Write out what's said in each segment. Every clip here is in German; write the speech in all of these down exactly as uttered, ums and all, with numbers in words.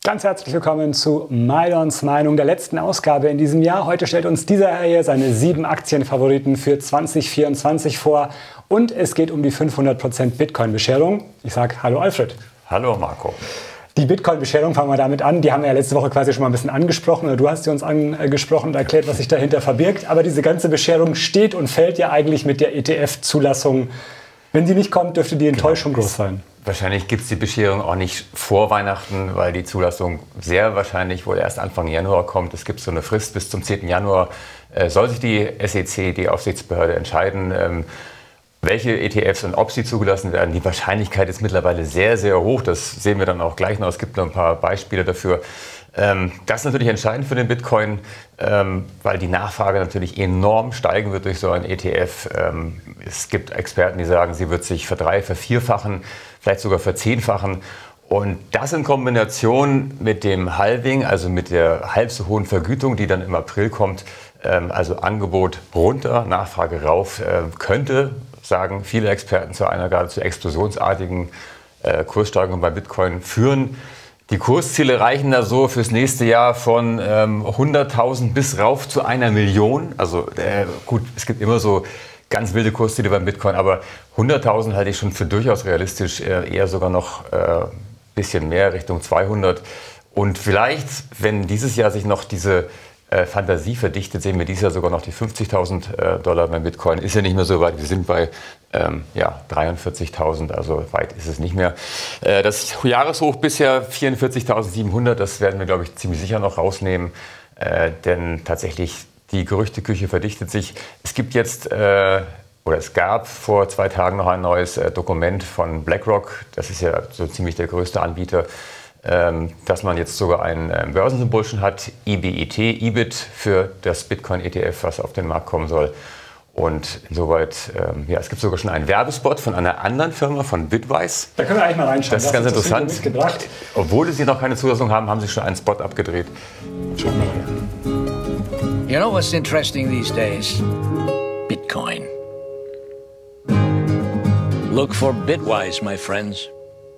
Ganz herzlich willkommen zu Maidons Meinung, der letzten Ausgabe in diesem Jahr. Heute stellt uns dieser Herr hier seine sieben Aktienfavoriten für zwanzig vierundzwanzig vor. Und es geht um die fünfhundert Prozent Bitcoin-Bescherung. Ich sage Hallo Alfred. Hallo Marco. Die Bitcoin-Bescherung, fangen wir damit an. Die haben wir ja letzte Woche quasi schon mal ein bisschen angesprochen. Oder du hast sie uns angesprochen und erklärt, was sich dahinter verbirgt. Aber diese ganze Bescherung steht und fällt ja eigentlich mit der E T F-Zulassung. Wenn sie nicht kommt, dürfte die Enttäuschung groß sein. Wahrscheinlich gibt es die Bescherung auch nicht vor Weihnachten, weil die Zulassung sehr wahrscheinlich wohl erst Anfang Januar kommt. Es gibt so eine Frist bis zum zehnten Januar. Äh, soll sich die S E C, die Aufsichtsbehörde, entscheiden, ähm, welche E T Fs und ob sie zugelassen werden. Die Wahrscheinlichkeit ist mittlerweile sehr, sehr hoch. Das sehen wir dann auch gleich noch. Es gibt noch ein paar Beispiele dafür. Ähm, das ist natürlich entscheidend für den Bitcoin, ähm, weil die Nachfrage natürlich enorm steigen wird durch so ein E T F. Ähm, es gibt Experten, die sagen, sie wird sich verdrei-, vervierfachen, vielleicht sogar verzehnfachen. Und das in Kombination mit dem Halving, also mit der halb so hohen Vergütung, die dann im April kommt, ähm, also Angebot runter, Nachfrage rauf, äh, könnte, sagen viele Experten, zu einer geradezu explosionsartigen äh, Kurssteigerung bei Bitcoin führen. Die Kursziele reichen da so fürs nächste Jahr von ähm, hunderttausend bis rauf zu einer Million. Also äh, gut, es gibt immer so ganz wilde Kursziele beim Bitcoin, aber hunderttausend halte ich schon für durchaus realistisch, äh, eher sogar noch ein äh, bisschen mehr, Richtung zweihundert. Und vielleicht, wenn dieses Jahr sich noch diese äh, Fantasie verdichtet, sehen wir dieses Jahr sogar noch die fünfzigtausend äh, Dollar beim Bitcoin. Ist ja nicht mehr so weit, wir sind bei ähm, ja, dreiundvierzigtausend, also weit ist es nicht mehr. Äh, das Jahreshoch bisher vierundvierzigtausendsiebenhundert, das werden wir, glaube ich, ziemlich sicher noch rausnehmen, äh, denn tatsächlich die Gerüchteküche verdichtet sich. Es gibt jetzt, äh, oder es gab vor zwei Tagen noch ein neues äh, Dokument von BlackRock, das ist ja so ziemlich der größte Anbieter, ähm, dass man jetzt sogar ein äh, Börsensymbol schon hat, I B I T, I B I T, für das Bitcoin-E T F, was auf den Markt kommen soll. Und insoweit, ähm, ja, es gibt sogar schon einen Werbespot von einer anderen Firma, von Bitwise. Da können wir eigentlich mal reinschauen. Das ist ganz interessant. Mitgebracht. Obwohl sie noch keine Zulassung haben, haben sie schon einen Spot abgedreht. Schauen wir mal. You know what's interesting these days? Bitcoin. Look for Bitwise, my friends.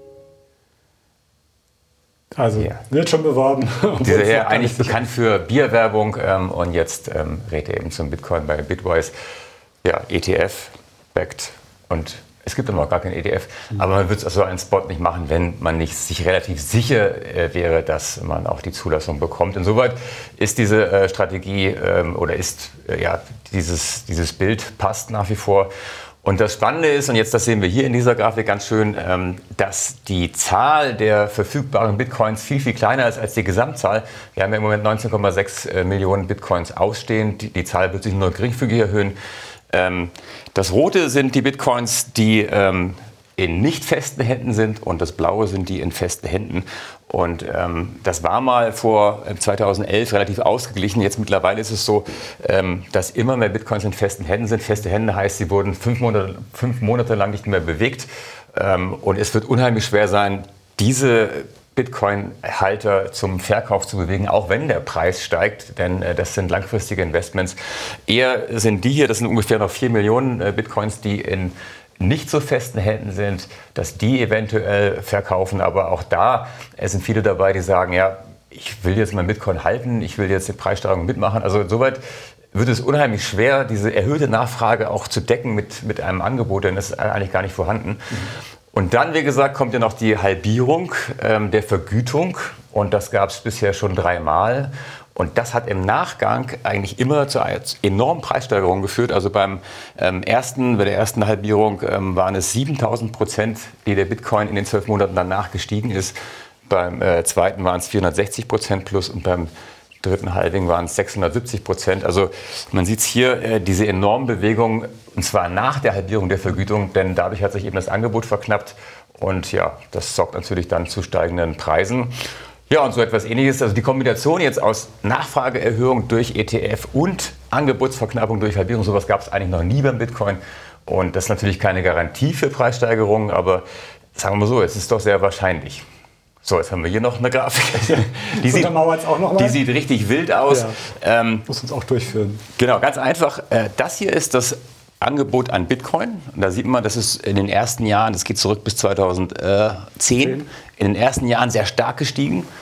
Also, ja. Wird schon beworben. Dieser Herr eigentlich bekannt für Bierwerbung ähm, und jetzt ähm, rät er eben zum Bitcoin bei Bitwise. Ja, E T F, backed, und es gibt immer noch gar kein E T F, mhm. aber man würde also einen Spot nicht machen, wenn man nicht sich relativ sicher äh, wäre, dass man auch die Zulassung bekommt. Insoweit ist diese äh, Strategie ähm, oder ist äh, ja dieses, dieses Bild passt nach wie vor. Und das Spannende ist, und jetzt das sehen wir hier in dieser Grafik ganz schön, ähm, dass die Zahl der verfügbaren Bitcoins viel, viel kleiner ist als die Gesamtzahl. Wir haben ja im Moment neunzehn Komma sechs äh, Millionen Bitcoins ausstehend. Die, die Zahl wird sich nur geringfügig erhöhen. Ähm, das Rote sind die Bitcoins, die ähm, in nicht festen Händen sind, und das Blaue sind die in festen Händen. Und ähm, das war mal vor zweitausendelf relativ ausgeglichen. Jetzt mittlerweile ist es so, ähm, dass immer mehr Bitcoins in festen Händen sind. Feste Hände heißt, sie wurden fünf Monate, fünf Monate lang nicht mehr bewegt. Ähm, und es wird unheimlich schwer sein, diese Bitcoin-Halter zum Verkauf zu bewegen, auch wenn der Preis steigt, denn äh, das sind langfristige Investments. Eher sind die hier, das sind ungefähr noch vier Millionen äh, Bitcoins, die in nicht so festen Händen sind, dass die eventuell verkaufen. Aber auch da sind viele dabei, die sagen, ja, ich will jetzt mein Bitcoin halten, ich will jetzt die Preissteigerung mitmachen. Also insoweit wird es unheimlich schwer, diese erhöhte Nachfrage auch zu decken mit, mit einem Angebot, denn das ist eigentlich gar nicht vorhanden. Mhm. Und dann, wie gesagt, kommt ja noch die Halbierung ähm, der Vergütung, und das gab es bisher schon dreimal. Und das hat im Nachgang eigentlich immer zu einer enormen Preissteigerung geführt. Also beim ähm, ersten, bei der ersten Halbierung ähm, waren es siebentausend Prozent, die der Bitcoin in den zwölf Monaten danach gestiegen ist. Beim äh, zweiten waren es vierhundertsechzig Prozent plus, und beim dritten Halving waren es sechshundertsiebzig Prozent. Also man sieht hier äh, diese enorme Bewegung, und zwar nach der Halbierung der Vergütung, denn dadurch hat sich eben das Angebot verknappt. Und ja, das sorgt natürlich dann zu steigenden Preisen. Ja, und so etwas Ähnliches, also die Kombination jetzt aus Nachfrageerhöhung durch E T F und Angebotsverknappung durch Halbierung, sowas gab es eigentlich noch nie beim Bitcoin. Und das ist natürlich keine Garantie für Preissteigerungen, aber sagen wir mal so, es ist doch sehr wahrscheinlich. So, jetzt haben wir hier noch eine Grafik. Die, sieht, auch noch mal. die sieht richtig wild aus. Ja, ähm, muss uns auch durchführen. Genau, ganz einfach. Äh, das hier ist das Angebot an Bitcoin. Und da sieht man, das ist in den ersten Jahren, das geht zurück bis zweitausendzehn, in den ersten Jahren sehr stark gestiegen.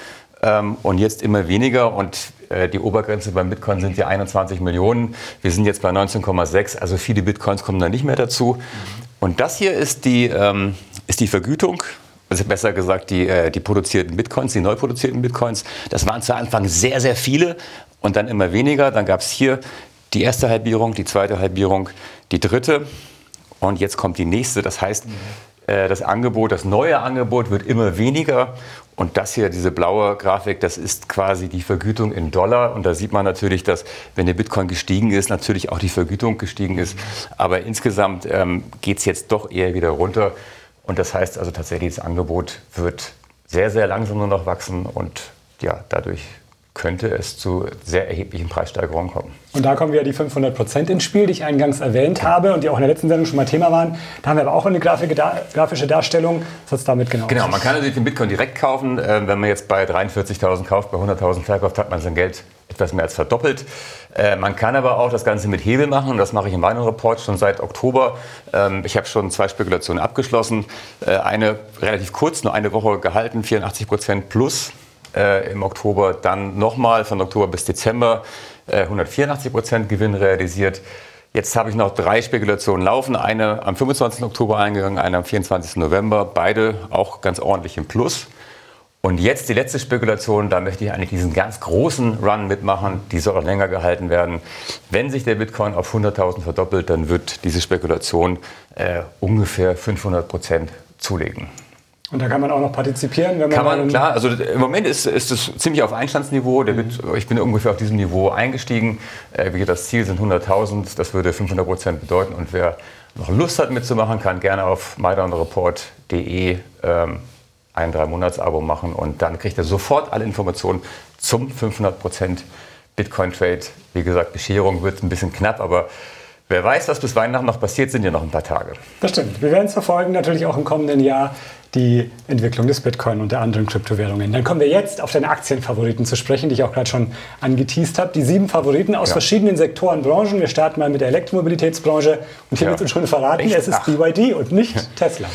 ähm, und jetzt immer weniger. Und äh, die Obergrenze beim Bitcoin sind ja einundzwanzig Millionen. Wir sind jetzt bei neunzehn Komma sechs, also viele Bitcoins kommen da nicht mehr dazu. Und das hier ist die, ähm, ist die Vergütung. Also besser gesagt, die, äh, die produzierten Bitcoins, die neu produzierten Bitcoins. Das waren zu Anfang sehr, sehr viele und dann immer weniger. Dann gab es hier die erste Halbierung, die zweite Halbierung, die dritte und jetzt kommt die nächste. Das heißt, äh, das Angebot, das neue Angebot wird immer weniger. Und das hier, diese blaue Grafik, das ist quasi die Vergütung in Dollar. Und da sieht man natürlich, dass, wenn der Bitcoin gestiegen ist, natürlich auch die Vergütung gestiegen ist. Aber insgesamt ähm, geht es jetzt doch eher wieder runter. Und das heißt also tatsächlich, das Angebot wird sehr, sehr langsam nur noch wachsen und ja, dadurch könnte es zu sehr erheblichen Preissteigerungen kommen. Und da kommen wieder die fünfhundert Prozent ins Spiel, die ich eingangs erwähnt habe und die auch in der letzten Sendung schon mal Thema waren. Da haben wir aber auch eine grafische Darstellung. Was hat es damit genau? Genau, man kann natürlich den Bitcoin direkt kaufen. Wenn man jetzt bei dreiundvierzigtausend kauft, bei hunderttausend verkauft, hat man sein Geld etwas mehr als verdoppelt. Man kann aber auch das Ganze mit Hebel machen und das mache ich in meinem Report schon seit Oktober. Ich habe schon zwei Spekulationen abgeschlossen. Eine relativ kurz, nur eine Woche gehalten, vierundachtzig Prozent plus im Oktober. Dann nochmal von Oktober bis Dezember hundertvierundachtzig Prozent Gewinn realisiert. Jetzt habe ich noch drei Spekulationen laufen. Eine am fünfundzwanzigsten Oktober eingegangen, eine am vierundzwanzigsten November. Beide auch ganz ordentlich im Plus. Und jetzt die letzte Spekulation, da möchte ich eigentlich diesen ganz großen Run mitmachen. Die soll auch länger gehalten werden. Wenn sich der Bitcoin auf hunderttausend verdoppelt, dann wird diese Spekulation äh, ungefähr fünfhundert Prozent zulegen. Und da kann man auch noch partizipieren, wenn man... Kann man, klar. Also im Moment ist, ist es ziemlich auf Einstandsniveau. Der Bit, ich bin ungefähr auf diesem Niveau eingestiegen. Äh, wie das Ziel sind hunderttausend. Das würde fünfhundert Prozent bedeuten. Und wer noch Lust hat mitzumachen, kann gerne auf mydownreport punkt de ähm, ein drei Monats Abo machen. Und dann kriegt er sofort alle Informationen zum fünfhundert Prozent Bitcoin-Trade. Wie gesagt, Bescherung wird ein bisschen knapp, aber... Wer weiß, was bis Weihnachten noch passiert, sind ja noch ein paar Tage. Das stimmt. Wir werden es verfolgen, natürlich auch im kommenden Jahr, die Entwicklung des Bitcoin und der anderen Kryptowährungen. Dann kommen wir jetzt auf deine Aktienfavoriten zu sprechen, die ich auch gerade schon angeteased habe. Die sieben Favoriten aus ja. verschiedenen Sektoren, Branchen. Wir starten mal mit der Elektromobilitätsbranche. Und hier ja. wird uns schon verraten, Echt? es ist Ach. B Y D und nicht Tesla.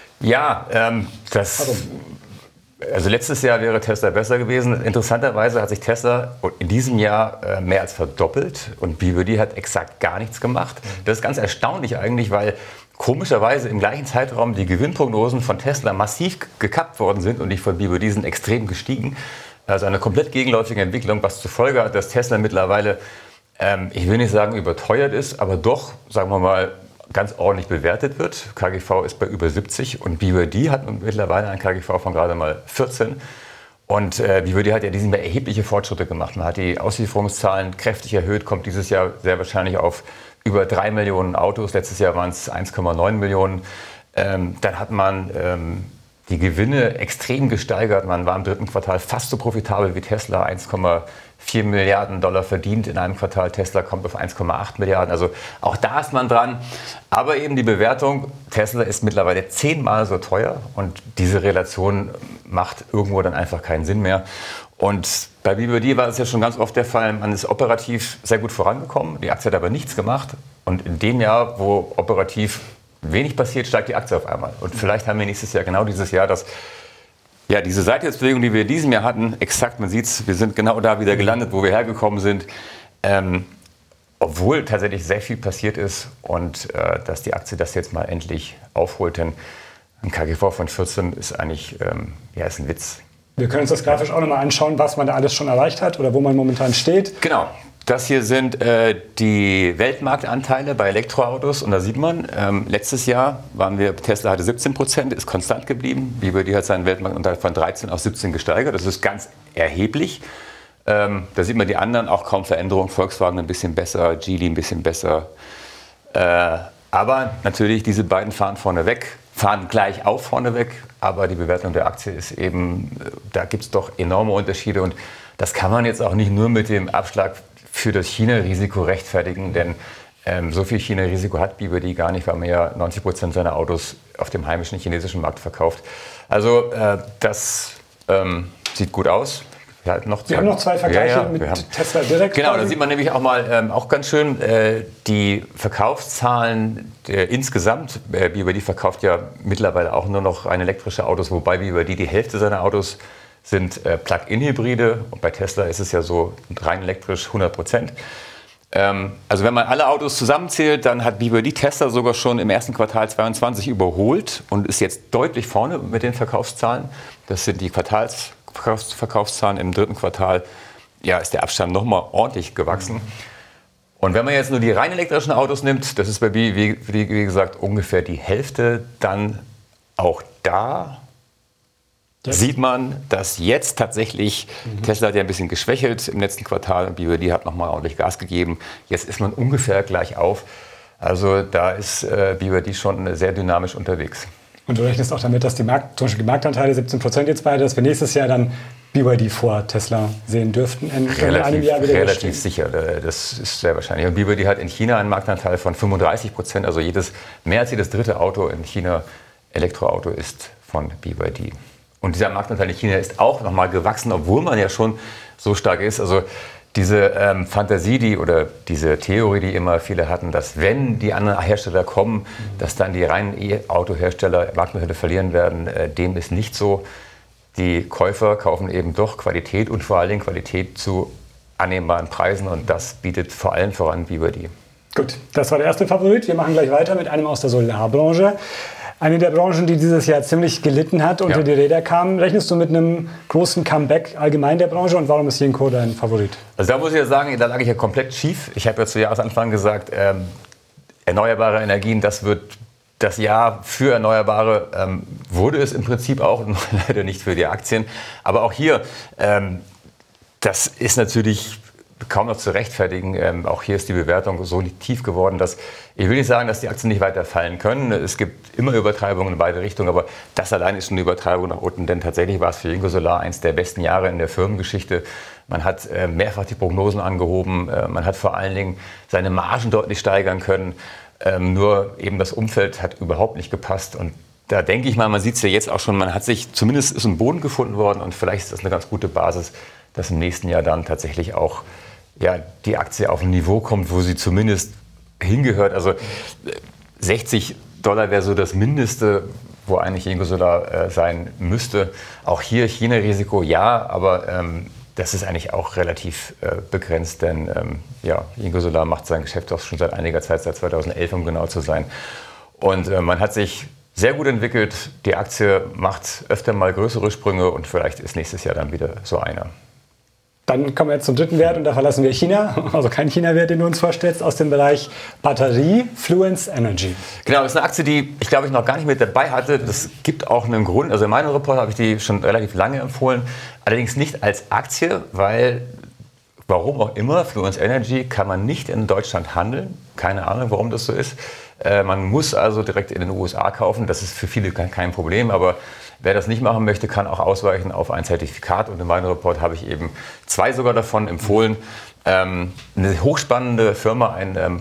Ja, ähm, das... Warum? Also letztes Jahr wäre Tesla besser gewesen. Interessanterweise hat sich Tesla in diesem Jahr mehr als verdoppelt und B Y D hat exakt gar nichts gemacht. Das ist ganz erstaunlich eigentlich, weil komischerweise im gleichen Zeitraum die Gewinnprognosen von Tesla massiv gekappt worden sind und die von B Y D sind extrem gestiegen. Also eine komplett gegenläufige Entwicklung, was zur Folge hat, dass Tesla mittlerweile, ähm, ich will nicht sagen überteuert ist, aber doch, sagen wir mal, ganz ordentlich bewertet wird. K G V ist bei über siebzig und B Y D hat mittlerweile ein K G V von gerade mal vierzehn. Und äh, B Y D hat ja diesen Jahr erhebliche Fortschritte gemacht. Man hat die Auslieferungszahlen kräftig erhöht, kommt dieses Jahr sehr wahrscheinlich auf über drei Millionen Autos. Letztes Jahr waren es eins Komma neun Millionen. Ähm, dann hat man ähm, die Gewinne extrem gesteigert. Man war im dritten Quartal fast so profitabel wie Tesla, eins Komma vier Milliarden Dollar verdient in einem Quartal. Tesla kommt auf eins Komma acht Milliarden. Also auch da ist man dran. Aber eben die Bewertung, Tesla ist mittlerweile zehnmal so teuer und diese Relation macht irgendwo dann einfach keinen Sinn mehr. Und bei B Y D war es ja schon ganz oft der Fall, man ist operativ sehr gut vorangekommen, die Aktie hat aber nichts gemacht. Und in dem Jahr, wo operativ wenig passiert, steigt die Aktie auf einmal. Und vielleicht haben wir nächstes Jahr genau dieses Jahr das Ja, diese Seitwärtsbewegung, die wir in diesem Jahr hatten, exakt, man sieht es, wir sind genau da wieder gelandet, wo wir hergekommen sind. Ähm, obwohl tatsächlich sehr viel passiert ist und äh, dass die Aktie das jetzt mal endlich aufholt. Denn ein K G V von vierzehn ist eigentlich ähm, ja, ist ein Witz. Wir können uns das grafisch auch nochmal anschauen, was man da alles schon erreicht hat oder wo man momentan steht. Genau. Das hier sind äh, die Weltmarktanteile bei Elektroautos und da sieht man, ähm, letztes Jahr waren wir, Tesla hatte siebzehn Prozent, ist konstant geblieben. B Y D hat seinen Weltmarktanteil von dreizehn auf siebzehn gesteigert, das ist ganz erheblich. Ähm, da sieht man die anderen auch kaum Veränderung, Volkswagen ein bisschen besser, Geely ein bisschen besser. Äh, aber natürlich, diese beiden fahren vorne weg, fahren gleich auf vorne weg, aber die Bewertung der Aktie ist eben, da gibt es doch enorme Unterschiede und das kann man jetzt auch nicht nur mit dem Abschlag für das China-Risiko rechtfertigen, denn ähm, so viel China-Risiko hat B Y D gar nicht, weil man ja neunzig Prozent seiner Autos auf dem heimischen chinesischen Markt verkauft. Also äh, das ähm, sieht gut aus. Wir, noch wir haben noch zwei Vergleiche ja, ja, mit haben, Tesla direkt. Genau, da sieht man nämlich auch mal ähm, auch ganz schön äh, die Verkaufszahlen äh, insgesamt. Äh, B Y D verkauft ja mittlerweile auch nur noch rein elektrische Autos, wobei B Y D die Hälfte seiner Autos sind äh, Plug-in-Hybride. Und bei Tesla ist es ja so rein elektrisch hundert Prozent. Ähm, also wenn man alle Autos zusammenzählt, dann hat B Y D Tesla sogar schon im ersten Quartal zweiundzwanzig überholt und ist jetzt deutlich vorne mit den Verkaufszahlen. Das sind die Quartalsverkaufszahlen im dritten Quartal. Ja, ist der Abstand nochmal ordentlich gewachsen. Und wenn man jetzt nur die rein elektrischen Autos nimmt, das ist bei B Y D, wie, wie gesagt, ungefähr die Hälfte, dann auch da ja. sieht man, dass jetzt tatsächlich, mhm. Tesla hat ja ein bisschen geschwächelt im letzten Quartal und B Y D hat nochmal ordentlich Gas gegeben. Jetzt ist man ungefähr gleich auf. Also da ist äh, B Y D schon sehr dynamisch unterwegs. Und du rechnest auch damit, dass die, Markt, zum Beispiel die Marktanteile siebzehn Prozent jetzt beide, dass wir nächstes Jahr dann B Y D vor Tesla sehen dürften. In, relativ, in einem Jahr wieder relativ sicher, das ist sehr wahrscheinlich. Und B Y D hat in China einen Marktanteil von fünfunddreißig Prozent, also jedes, mehr als jedes dritte Auto in China, Elektroauto, ist von B Y D. Und dieser Marktanteil in China ist auch nochmal gewachsen, obwohl man ja schon so stark ist. Also diese ähm, Fantasie, die oder diese Theorie, die immer viele hatten, dass wenn die anderen Hersteller kommen, dass dann die reinen E-Auto-Hersteller Marktanteile verlieren werden, äh, dem ist nicht so. Die Käufer kaufen eben doch Qualität und vor allen Dingen Qualität zu annehmbaren Preisen und das bietet vor allem voran B Y D. Gut, das war der erste Favorit. Wir machen gleich weiter mit einem aus der Solarbranche. Eine der Branchen, die dieses Jahr ziemlich gelitten hat, unter ja. die Räder kam. Rechnest du mit einem großen Comeback allgemein der Branche und warum ist Jinko dein Favorit? Also da muss ich ja sagen, da lag ich ja komplett schief. Ich habe ja zu Jahresanfang gesagt, ähm, erneuerbare Energien, das wird das Jahr für Erneuerbare, ähm, wurde es im Prinzip auch, leider nicht für die Aktien. Aber auch hier, ähm, das ist natürlich kaum noch zu rechtfertigen. Ähm, auch hier ist die Bewertung so tief geworden, dass ich will nicht sagen, dass die Aktien nicht weiter fallen können. Es gibt immer Übertreibungen in beide Richtungen, aber das allein ist schon eine Übertreibung nach unten, denn tatsächlich war es für Jinko Solar eins der besten Jahre in der Firmengeschichte. Man hat äh, mehrfach die Prognosen angehoben, äh, man hat vor allen Dingen seine Margen deutlich steigern können. Ähm, nur eben das Umfeld hat überhaupt nicht gepasst und da denke ich mal, man sieht es ja jetzt auch schon, man hat sich, zumindest ist ein Boden gefunden worden und vielleicht ist das eine ganz gute Basis, dass im nächsten Jahr dann tatsächlich auch ja, die Aktie auf ein Niveau kommt, wo sie zumindest hingehört. Also sechzig Dollar wäre so das Mindeste, wo eigentlich Jinko Solar äh, sein müsste. Auch hier China-Risiko, ja, aber ähm, das ist eigentlich auch relativ äh, begrenzt, denn ähm, ja, Jinko Solar macht sein Geschäft auch schon seit einiger Zeit, seit zweitausendelf, um genau zu sein. Und äh, man hat sich sehr gut entwickelt. Die Aktie macht öfter mal größere Sprünge und vielleicht ist nächstes Jahr dann wieder so einer. Dann kommen wir jetzt zum dritten Wert und da verlassen wir China, also kein China-Wert, den du uns vorstellst, aus dem Bereich Batterie, Fluence Energy. Genau, das ist eine Aktie, die ich glaube ich noch gar nicht mit dabei hatte. Das gibt auch einen Grund. Also in meinem Report habe ich die schon relativ lange empfohlen, allerdings nicht als Aktie, weil, warum auch immer, Fluence Energy kann man nicht in Deutschland handeln. Keine Ahnung, warum das so ist. Äh, man muss also direkt in den U S A kaufen. Das ist für viele kein Problem, aber wer das nicht machen möchte, kann auch ausweichen auf ein Zertifikat. Und in meinem Report habe ich eben zwei sogar davon empfohlen. Ähm, eine hochspannende Firma, ein ähm,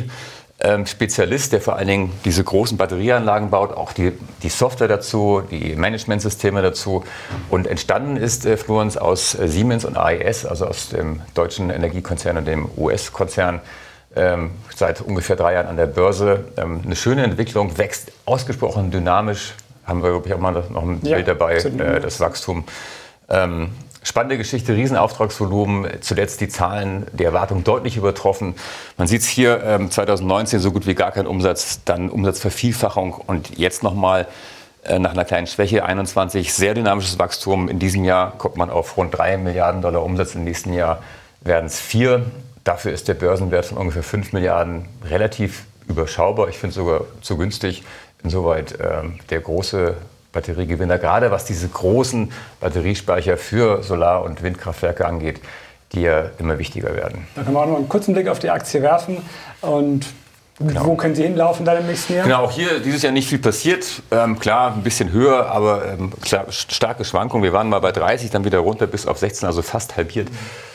Batteriespezialist, der vor allen Dingen diese großen Batterieanlagen baut, auch die, die Software dazu, die Managementsysteme dazu. Und entstanden ist äh, Fluence aus äh, Siemens und A E S, also aus dem deutschen Energiekonzern und dem U S-Konzern. Ähm, seit ungefähr drei Jahren an der Börse. Ähm, eine schöne Entwicklung, wächst ausgesprochen dynamisch. Haben wir, glaube ich, auch mal noch ein ja, Bild dabei, äh, das Wachstum. Ähm, spannende Geschichte, Riesenauftragsvolumen, zuletzt die Zahlen, die Erwartungen deutlich übertroffen. Man sieht es hier, ähm, zweitausendneunzehn so gut wie gar kein Umsatz, dann Umsatzvervielfachung und jetzt nochmal äh, nach einer kleinen Schwäche, einundzwanzig, sehr dynamisches Wachstum. In diesem Jahr kommt man auf rund drei Milliarden Dollar Umsatz, im nächsten Jahr werden es vier. Dafür ist der Börsenwert von ungefähr fünf Milliarden relativ überschaubar. Ich finde es sogar zu günstig. Insoweit ähm, der große Batteriegewinner, gerade was diese großen Batteriespeicher für Solar- und Windkraftwerke angeht, die ja immer wichtiger werden. Da können wir auch noch einen kurzen Blick auf die Aktie werfen. Und genau. Wo können Sie hinlaufen dann im nächsten Jahr? Genau, auch hier dieses Jahr nicht viel passiert. Ähm, klar, ein bisschen höher, aber ähm, klar, starke Schwankungen. Wir waren mal bei dreißig, dann wieder runter bis auf sechzehn, also fast halbiert.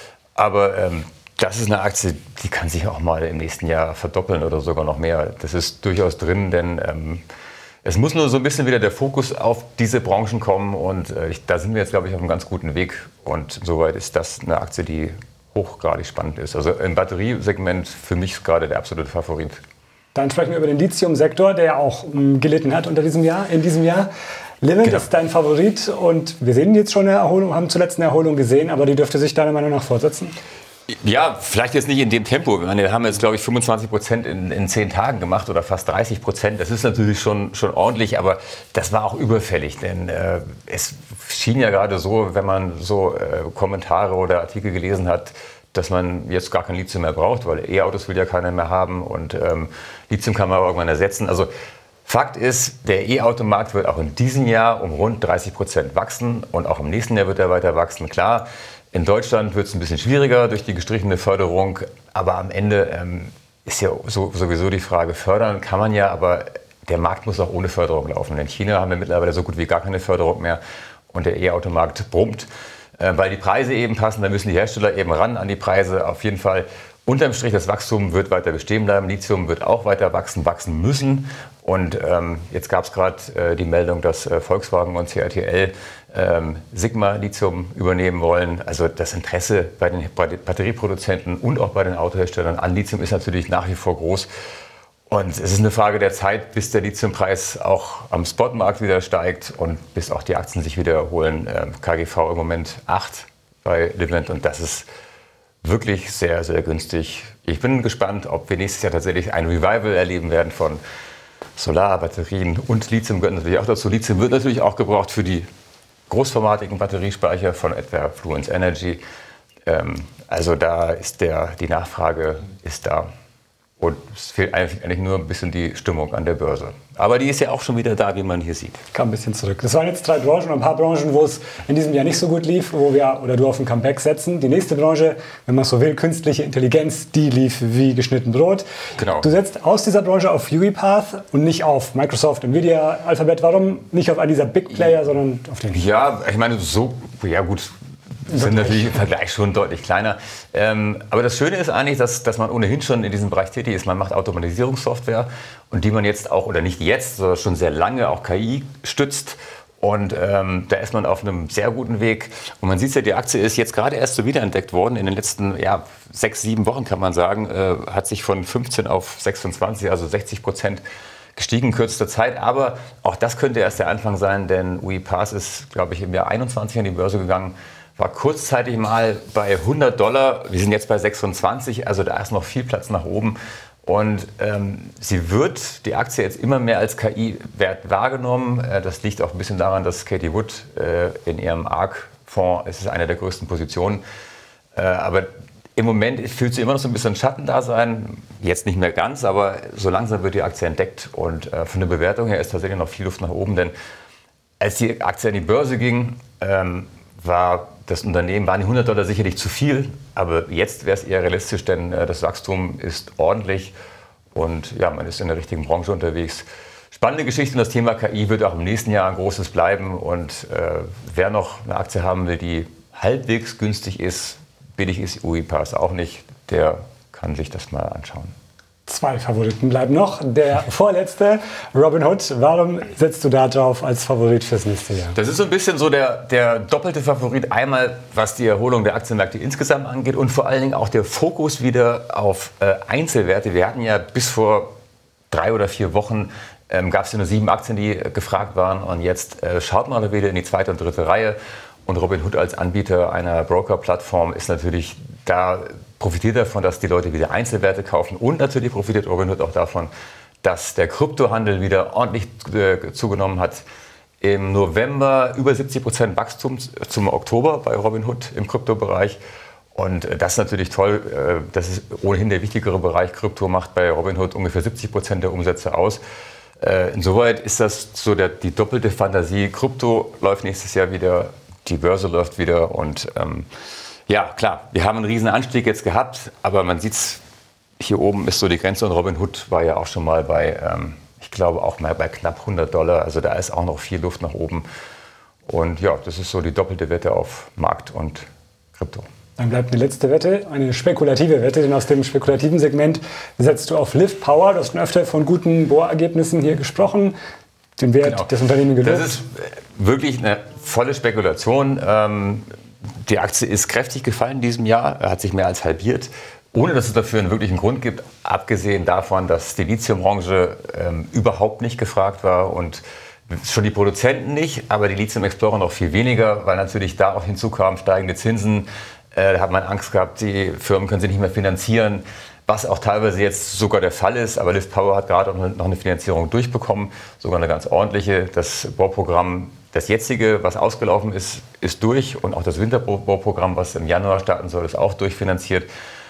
Aber ähm, das ist eine Aktie, die kann sich auch mal im nächsten Jahr verdoppeln oder sogar noch mehr. Das ist durchaus drin, denn ähm, es muss nur so ein bisschen wieder der Fokus auf diese Branchen kommen. Und äh, ich, da sind wir jetzt, glaube ich, auf einem ganz guten Weg. Und insoweit ist das eine Aktie, die hochgradig spannend ist. Also im Batteriesegment für mich gerade der absolute Favorit. Dann sprechen wir über den Lithium-Sektor, der ja auch um, gelitten hat unter diesem Jahr, in diesem Jahr. Livent Genau. ist dein Favorit und wir sehen jetzt schon eine Erholung, haben zuletzt eine Erholung gesehen, aber die dürfte sich deiner Meinung nach fortsetzen? Ja, vielleicht jetzt nicht in dem Tempo. Ich meine, wir haben jetzt, glaube ich, fünfundzwanzig Prozent in, in zehn Tagen gemacht oder fast dreißig Prozent. Das ist natürlich schon, schon ordentlich, aber das war auch überfällig. Denn äh, es schien ja gerade so, wenn man so äh, Kommentare oder Artikel gelesen hat, dass man jetzt gar kein Lithium mehr braucht, weil E-Autos will ja keiner mehr haben und ähm, Lithium kann man aber irgendwann ersetzen. Also Fakt ist, der E-Automarkt wird auch in diesem Jahr um rund dreißig Prozent wachsen und auch im nächsten Jahr wird er weiter wachsen. Klar, in Deutschland wird es ein bisschen schwieriger durch die gestrichene Förderung, aber am Ende ähm, ist ja so, sowieso die Frage, fördern kann man ja, aber der Markt muss auch ohne Förderung laufen. In China haben wir mittlerweile so gut wie gar keine Förderung mehr und der E-Automarkt brummt, äh, weil die Preise eben passen, da müssen die Hersteller eben ran an die Preise. Auf jeden Fall, unterm Strich, das Wachstum wird weiter bestehen bleiben, Lithium wird auch weiter wachsen, wachsen müssen. Und ähm, jetzt gab es gerade äh, die Meldung, dass äh, Volkswagen und C A T L ähm, Sigma Lithium übernehmen wollen. Also das Interesse bei den, bei den Batterieproduzenten und auch bei den Autoherstellern an Lithium ist natürlich nach wie vor groß. Und es ist eine Frage der Zeit, bis der Lithiumpreis auch am Spotmarkt wieder steigt und bis auch die Aktien sich wieder erholen. Ähm, K G V im Moment acht bei Livent und das ist wirklich sehr, sehr günstig. Ich bin gespannt, ob wir nächstes Jahr tatsächlich ein Revival erleben werden von Solarbatterien und Lithium gehört natürlich auch dazu. Lithium wird natürlich auch gebraucht für die großformatigen Batteriespeicher von etwa Fluence Energy. Ähm, also da ist der, die Nachfrage ist da. Und es fehlt eigentlich nur ein bisschen die Stimmung an der Börse. Aber die ist ja auch schon wieder da, wie man hier sieht. Kam ein bisschen zurück. Das waren jetzt drei Branchen und ein paar Branchen, wo es in diesem Jahr nicht so gut lief, wo wir oder du auf ein Comeback setzen. Die nächste Branche, wenn man so will, künstliche Intelligenz, die lief wie geschnitten Brot. Genau. Du setzt aus dieser Branche auf UiPath und nicht auf Microsoft, Nvidia, Alphabet. Warum nicht auf einen dieser Big Player, sondern auf den? Ja, ich meine, so, ja gut, sind natürlich im Vergleich schon deutlich kleiner. Ähm, aber das Schöne ist eigentlich, dass, dass man ohnehin schon in diesem Bereich tätig ist. Man macht Automatisierungssoftware und die man jetzt auch, oder nicht jetzt, sondern schon sehr lange auch K I stützt. Und ähm, da ist man auf einem sehr guten Weg. Und man sieht ja, die Aktie ist jetzt gerade erst so wiederentdeckt worden. In den letzten ja, sechs, sieben Wochen kann man sagen, äh, hat sich von fünfzehn auf sechsundzwanzig, also sechzig Prozent gestiegen in kürzester Zeit. Aber auch das könnte erst der Anfang sein, denn UiPath ist, glaube ich, im Jahr einundzwanzig an die Börse gegangen. War kurzzeitig mal bei hundert Dollar, wir sind jetzt bei sechsundzwanzig, also da ist noch viel Platz nach oben. Und ähm, sie wird, die Aktie jetzt immer mehr als K I-Wert wahrgenommen. Äh, das liegt auch ein bisschen daran, dass Katie Wood äh, in ihrem A R K-Fonds, es ist eine der größten Positionen, äh, aber im Moment fühlt sie immer noch so ein bisschen Schattendasein, jetzt nicht mehr ganz, aber so langsam wird die Aktie entdeckt und äh, von der Bewertung her ist tatsächlich noch viel Luft nach oben, denn als die Aktie an die Börse ging, ähm, war das Unternehmen, waren die hundert Dollar sicherlich zu viel, aber jetzt wäre es eher realistisch, denn äh, das Wachstum ist ordentlich und ja, man ist in der richtigen Branche unterwegs. Spannende Geschichte und das Thema K I wird auch im nächsten Jahr ein großes bleiben und äh, wer noch eine Aktie haben will, die halbwegs günstig ist, billig ist UiPath auch nicht, der kann sich das mal anschauen. Zwei Favoriten bleiben noch. Der vorletzte, Robinhood. Warum setzt du da drauf als Favorit fürs nächste Jahr? Das ist so ein bisschen so der, der doppelte Favorit. Einmal, was die Erholung der Aktienmärkte insgesamt angeht und vor allen Dingen auch der Fokus wieder auf äh, Einzelwerte. Wir hatten ja bis vor drei oder vier Wochen ähm, gab es ja nur sieben Aktien, die äh, gefragt waren. Und jetzt äh, schaut man wieder in die zweite und dritte Reihe. Und Robinhood als Anbieter einer Broker-Plattform ist natürlich da, profitiert davon, dass die Leute wieder Einzelwerte kaufen und natürlich profitiert Robinhood auch davon, dass der Kryptohandel wieder ordentlich äh, zugenommen hat. Im November über siebzig Prozent Wachstum zum Oktober bei Robinhood im Kryptobereich. Und äh, das ist natürlich toll. Äh, das ist ohnehin der wichtigere Bereich. Krypto macht bei Robinhood ungefähr siebzig Prozent der Umsätze aus. Äh, insoweit ist das so der, die doppelte Fantasie. Krypto läuft nächstes Jahr wieder, die Börse läuft wieder und ähm, ja, klar, wir haben einen riesen Anstieg jetzt gehabt, aber man sieht es, hier oben ist so die Grenze und Robinhood war ja auch schon mal bei, ähm, ich glaube auch mal bei knapp hundert Dollar, also da ist auch noch viel Luft nach oben. Und ja, das ist so die doppelte Wette auf Markt und Krypto. Dann bleibt eine letzte Wette, eine spekulative Wette, denn aus dem spekulativen Segment setzt du auf Lift Power. Du hast schon öfter von guten Bohrergebnissen hier gesprochen, den Wert Genau. des Unternehmens gelobt. Das ist wirklich eine volle Spekulation. Ähm, Die Aktie ist kräftig gefallen in diesem Jahr, hat sich mehr als halbiert, ohne dass es dafür einen wirklichen Grund gibt, abgesehen davon, dass die Lithiumbranche ähm, überhaupt nicht gefragt war und schon die Produzenten nicht, aber die Lithium Explorer noch viel weniger, weil natürlich da auch hinzukamen steigende Zinsen. Äh, da hat man Angst gehabt, die Firmen können sie nicht mehr finanzieren, was auch teilweise jetzt sogar der Fall ist. Aber Lift Power hat gerade auch noch eine Finanzierung durchbekommen, sogar eine ganz ordentliche. Das Bauprogramm, das jetzige, was ausgelaufen ist, ist durch. Und auch das Winterbauprogramm, was im Januar starten soll, ist auch durchfinanziert.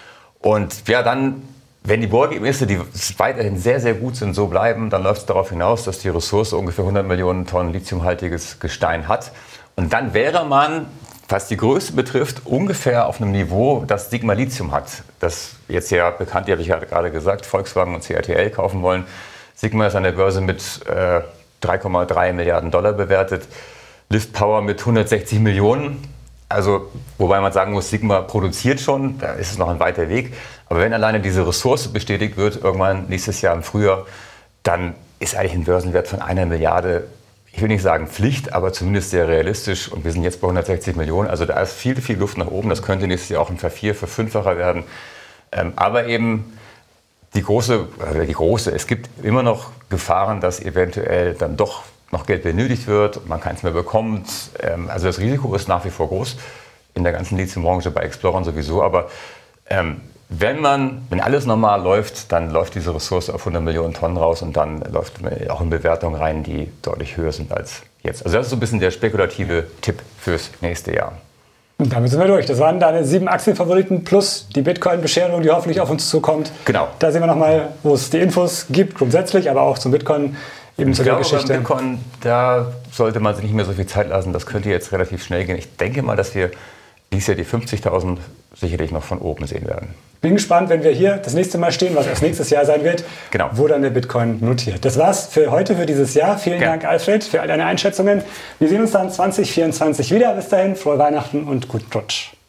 Und ja, dann, wenn die Bohrergebnisse, die weiterhin sehr, sehr gut sind, so bleiben, dann läuft es darauf hinaus, dass die Ressource ungefähr hundert Millionen Tonnen lithiumhaltiges Gestein hat. Und dann wäre man, was die Größe betrifft, ungefähr auf einem Niveau, das Sigma Lithium hat. Das jetzt ja bekannt, die habe ich ja gerade gesagt, Volkswagen und C A T L kaufen wollen. Sigma ist an der Börse mit äh, drei Komma drei Milliarden Dollar bewertet. Lift Power mit hundertsechzig Millionen. Also, wobei man sagen muss, Sigma produziert schon, da ist es noch ein weiter Weg. Aber wenn alleine diese Ressource bestätigt wird, irgendwann nächstes Jahr im Frühjahr, dann ist eigentlich ein Börsenwert von einer Milliarde, ich will nicht sagen Pflicht, aber zumindest sehr realistisch. Und wir sind jetzt bei hundertsechzig Millionen, also da ist viel, viel Luft nach oben. Das könnte nächstes Jahr auch ein Vervier-, Verfünffacher werden. Ähm, aber eben die große, äh, die große, es gibt immer noch Gefahren, dass eventuell dann doch noch Geld benötigt wird, man keins mehr bekommt. Ähm, also das Risiko ist nach wie vor groß in der ganzen Lithiumbranche, bei Explorern sowieso. Aber ähm, wenn man, wenn alles normal läuft, dann läuft diese Ressource auf hundert Millionen Tonnen raus und dann läuft man auch in Bewertungen rein, die deutlich höher sind als jetzt. Also das ist so ein bisschen der spekulative Tipp fürs nächste Jahr. Und damit sind wir durch. Das waren deine sieben Aktienfavoriten plus die Bitcoin-Bescherung, die hoffentlich auf uns zukommt. Genau. Da sehen wir nochmal, wo es die Infos gibt, grundsätzlich, aber auch zum Bitcoin. Eben ich zu glaube, der Geschichte. beim Bitcoin, da sollte man sich nicht mehr so viel Zeit lassen. Das könnte jetzt relativ schnell gehen. Ich denke mal, dass wir dieses Jahr die fünfzigtausend sicherlich noch von oben sehen werden. Bin gespannt, wenn wir hier das nächste Mal stehen, was erst nächstes Jahr sein wird, genau. wo dann der Bitcoin notiert. Das war's für heute, für dieses Jahr. Vielen ja. Dank, Alfred, für all deine Einschätzungen. Wir sehen uns dann zwanzig vierundzwanzig wieder. Bis dahin, frohe Weihnachten und guten Rutsch.